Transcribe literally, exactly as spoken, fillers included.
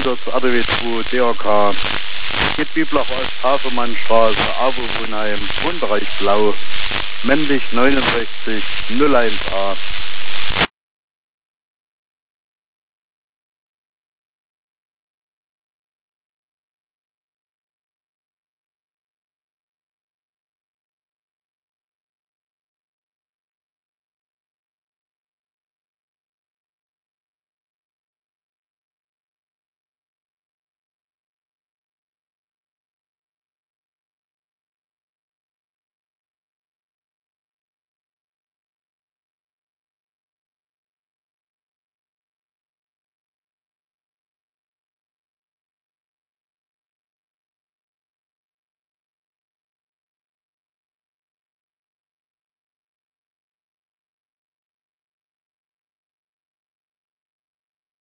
hundert A D W zwei D R K. Geht Biblach als Hafemannstraße, Abo Wohnheim, Wohnbereich Blau, männlich neunundsechzig null eins a.